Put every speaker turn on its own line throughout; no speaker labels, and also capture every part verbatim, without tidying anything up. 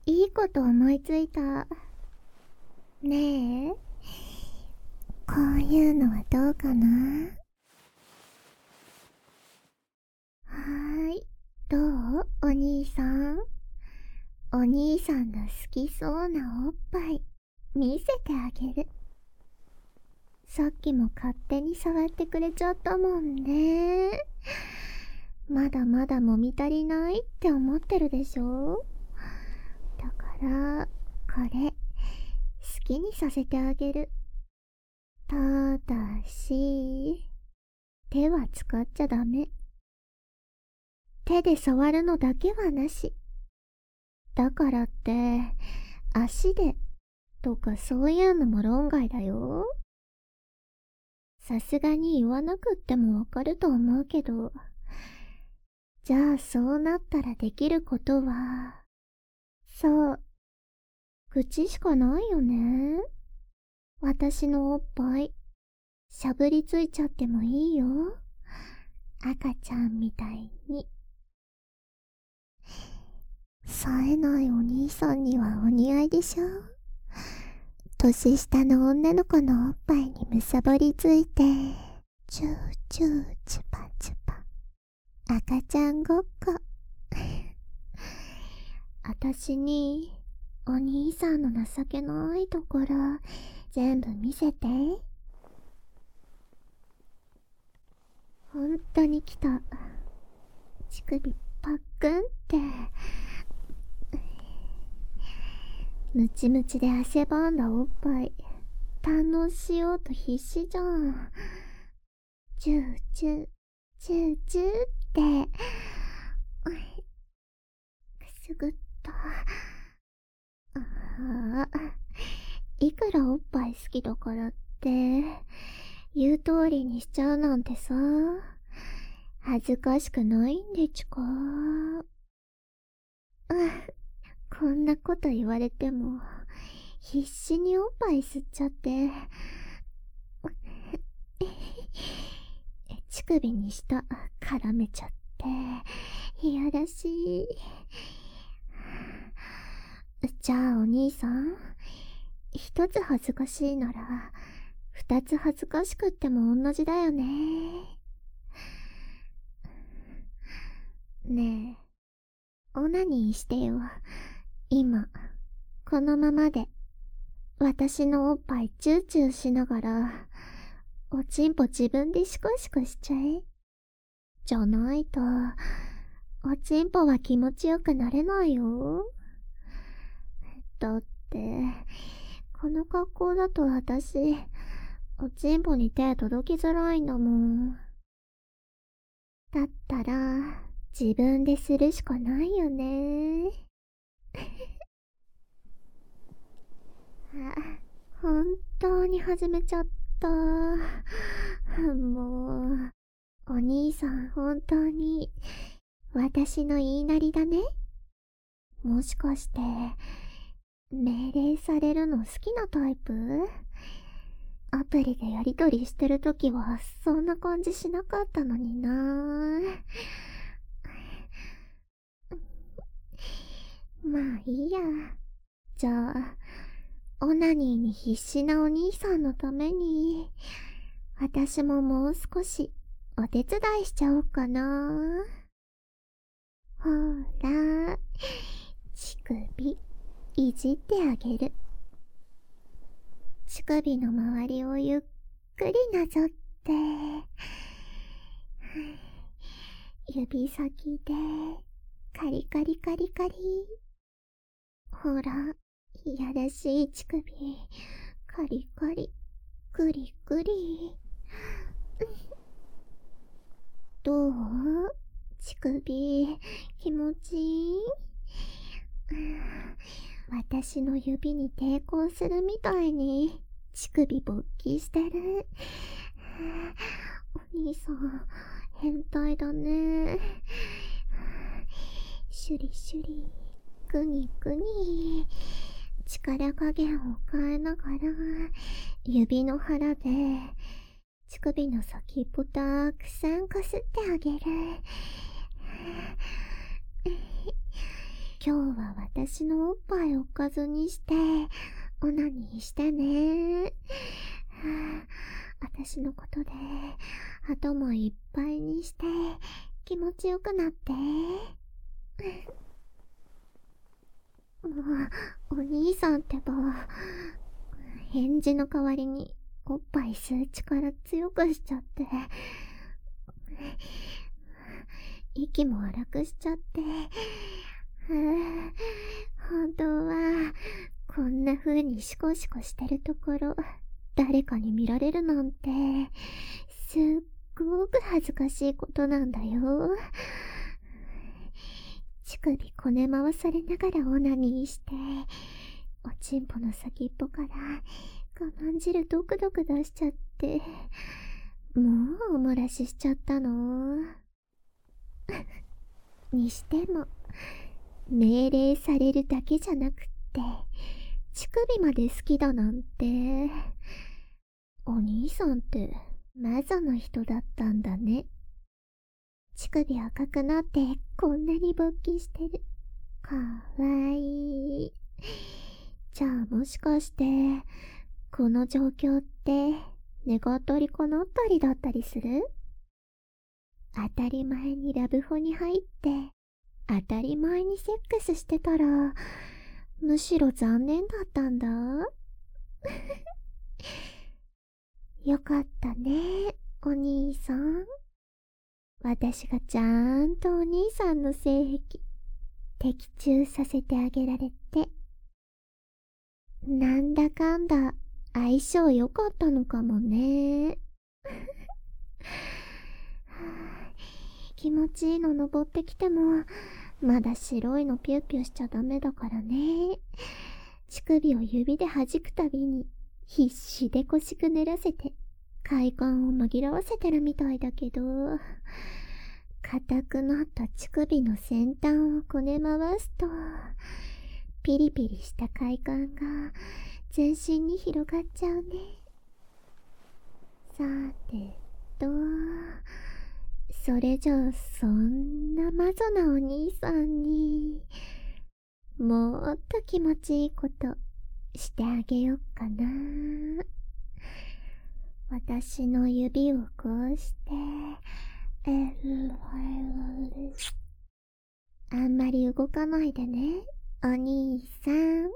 いいこと思いついた。ねえ、こういうのはどうかな。はーい、どうお兄さん。お兄さんの好きそうなおっぱい見せてあげる。さっきも勝手に触ってくれちゃったもんね。まだまだ揉み足りないって思ってるでしょ。だからこれ好きにさせてあげる。ただし手は使っちゃダメ。手で触るのだけはなし。だからって足でとかそういうのも論外だよ。さすがに言わなくってもわかると思うけど。じゃあそうなったらできることは、そう、口しかないよね。私のおっぱいしゃぶりついちゃってもいいよ。赤ちゃんみたいに。冴えないお兄さんにはお似合いでしょ。年下の女の子のおっぱいにむさぼりついて、チューチューチュパチュパ、赤ちゃんごっこ。あたしにお兄さんの情けないところ全部見せて。ほんとに来た。乳首パックンって。ムチムチで汗ばんだおっぱい堪能しようと必死じゃん。チューチューチューチューって。くすぐった。ああ、いくらおっぱい好きだからって言う通りにしちゃうなんてさ、恥ずかしくないんでちゅか。こんなこと言われても必死におっぱい吸っちゃって乳首に舌絡めちゃっていやらしい。じゃあお兄さん、一つ恥ずかしいなら二つ恥ずかしくっても同じだよね。ねえ、オナニーしてよ。今このままで私のおっぱいチューチューしながらおちんぽ自分でシコシコしちゃえ。じゃないとおちんぽは気持ちよくなれないよ。だってこの格好だと私おちんぽに手届きづらいんだもん。だったら自分でするしかないよね。本当に始めちゃった。もうお兄さん本当に私の言いなりだね。もしかして命令されるの好きなタイプ？アプリでやりとりしてるときはそんな感じしなかったのにな。まあいいや。じゃあオナニーに必死なお兄さんのために私ももう少しお手伝いしちゃおうかな。ほら、乳首いじってあげる。乳首の周りをゆっくりなぞって、指先でカリカリカリカリ。ほら、いやらしい乳首カリカリクリクリ。どう？乳首気持ちいい？私の指に抵抗するみたいに乳首勃起してる。お兄さん変態だね。シュリシュリグニグニ、力加減を変えながら指の腹で乳首の先っぽたくさんこすってあげる。 今日は私のおっぱいおかずにしてオナニーしてね。はあ、私のことで頭いっぱいにして気持ちよくなって。もうお兄さんってば返事の代わりにおっぱい吸う力強くしちゃって、息も荒くしちゃって、本当はこんな風にシコシコしてるところ誰かに見られるなんてすっごく恥ずかしいことなんだよ。乳首こね回されながらオナニーして、おちんぽの先っぽから我慢汁ドクドク出しちゃって、もうお漏らししちゃったの。にしても命令されるだけじゃなくって乳首まで好きだなんて。お兄さんってマゾの人だったんだね。乳首赤くなってこんなに勃起してる。かわいい。じゃあもしかしてこの状況って願ったり叶ったりだったりする？当たり前にラブホに入って当たり前にセックスしてたらむしろ残念だったんだ。よかったね、お兄さん。私がちゃんとお兄さんの性癖的中させてあげられて、なんだかんだ相性良かったのかもね。気持ちいいの登ってきてもまだ白いのピューピューしちゃダメだからね。乳首を指で弾くたびに必死で腰くねらせて快感を紛らわせてるみたいだけど、硬くなった乳首の先端をこね回すとピリピリした快感が全身に広がっちゃうね。さてと、それじゃあそんなマゾなお兄さんにもっと気持ちいいことしてあげよっかな。私の指をこうしてあんまり動かないでね、お兄さん。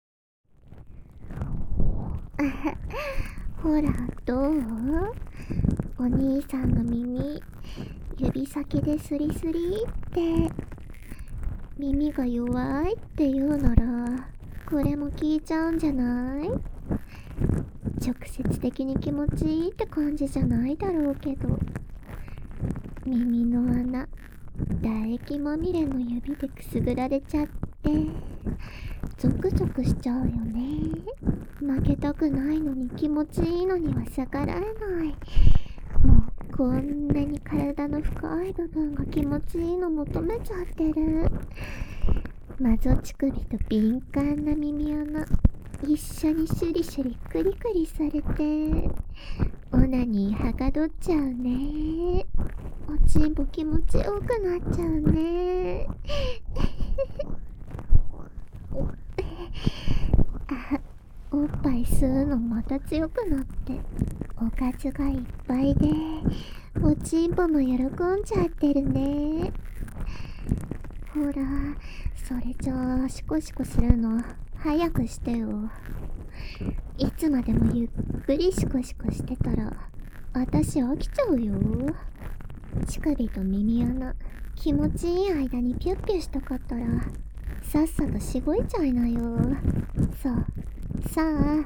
ほらどう？お兄さんの耳指先でスリスリって。耳が弱いって言うならこれも聞いちゃうんじゃない？直接的に気持ちいいって感じじゃないだろうけど、耳の穴唾液まみれの指でくすぐられちゃってゾクゾクしちゃうよね。負けたくないのに気持ちいいのには逆らえない。もうこんなに体の深い部分が気持ちいいの求めちゃってる。マゾ乳首と敏感な耳穴一緒にシュリシュリクリクリされてオナニーはかどっちゃうね。おちんぽ気持ちよくなっちゃうね。あ、おっぱい吸うのまた強くなっておかずがいっぱいでおちんぽも喜んじゃってるね。ほら、それじゃあシコシコするの早くしてよ。いつまでもゆっくりシコシコしてたら私飽きちゃうよ。乳首と耳穴気持ちいい間にピュッピュしたかったらさっさとしごいちゃいなよ。さあさあ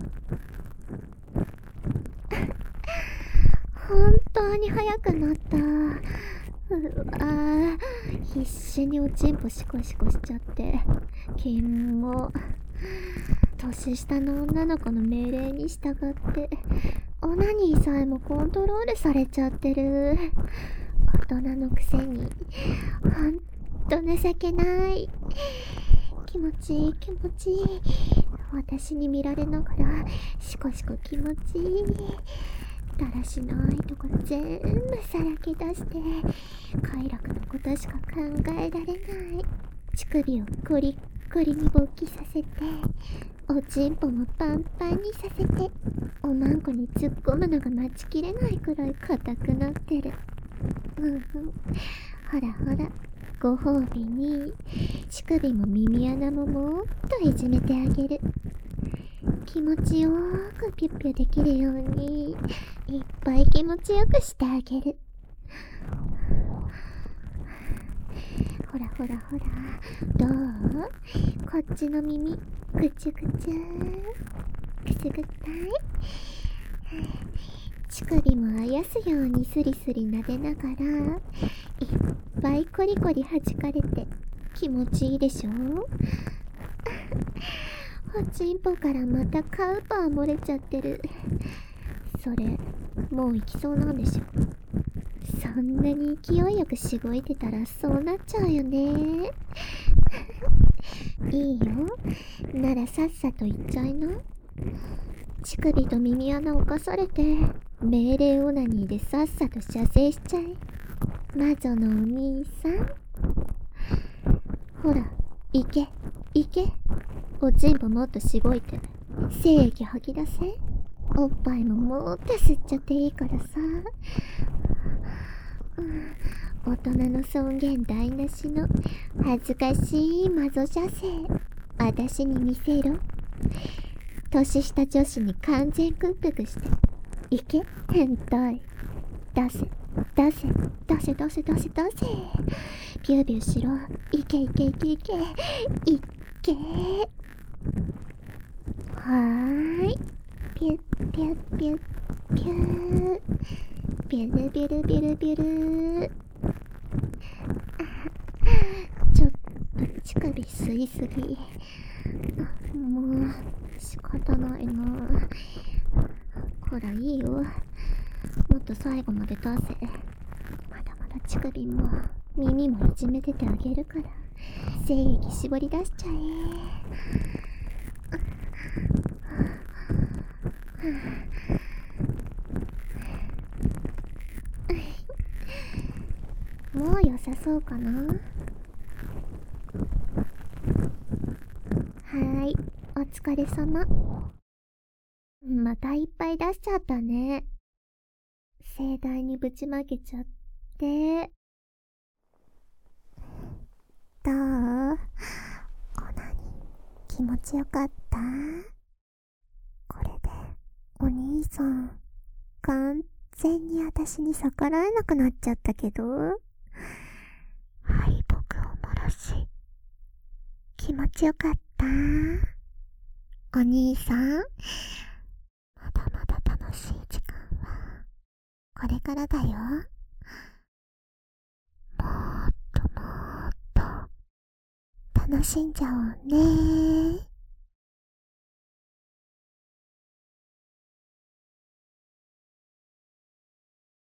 本当に早くなった。うわ、必死におちんぽシコシコしちゃってキモ。年下の女の子の命令に従ってオナニーさえもコントロールされちゃってる。大人のくせにほんと情けない。気持ちいい気持ちいい。私に見られながらシコシコ気持ちいい。だらしないところ全部さらけ出して快楽のことしか考えられない。 乳首をコリッコリに勃起させて、おちんぽもパンパンにさせて、おまんこに突っ込むのが待ちきれないくらい硬くなってる。うんうん。ほらほら、ご褒美に乳首も耳穴ももっといじめてあげる。気持ちよーくピュッピュできるようにいっぱい気持ちよくしてあげる。ほらほらほら、どう？こっちの耳ぐちゅぐちゅくすぐったい？乳首もあやすようにスリスリ撫でながらいっぱいコリコリ弾かれて気持ちいいでしょ？おちんぽからまたカウパー漏れちゃってる。それもう行きそうなんでしょ？そんなに勢いよくしごいてたらそうなっちゃうよね。いいよ、ならさっさと行っちゃいな。乳首と耳穴をかされて命令オナニーでさっさと射精しちゃえ、魔女のお兄さん。ほら行け行け、おちんぽもっとしごいて精液吐き出せ。おっぱいももっと吸っちゃっていいからさ。うん、大人の尊厳台無しの恥ずかしい魔女射精、私に見せろ。年下女子に完全屈服して、いけ変態。出せ出せ出せ出せ出せ出せ、ビュービューしろ。いけいけいけいけいけ。はーい、ピュッピュッピュッピュー、ビュルビュルビュルビュル。ちょっと乳首吸いすぎ。もう仕方ないな。ほらいいよ、もっと最後まで出せ。まだまだ乳首も耳もいじめててあげるから、精液絞り出しちゃえ。もう良さそうかな。はーい、お疲れ様。またいっぱい出しちゃったね。盛大にぶちまけちゃって。どう？オナニー気持ちよかった？これでお兄さん完全に私に逆らえなくなっちゃったけど、敗北を漏らし気持ちよかった？お兄さん、まだまだ楽しい時間はこれからだよ。もっともっと楽しんじゃおうね。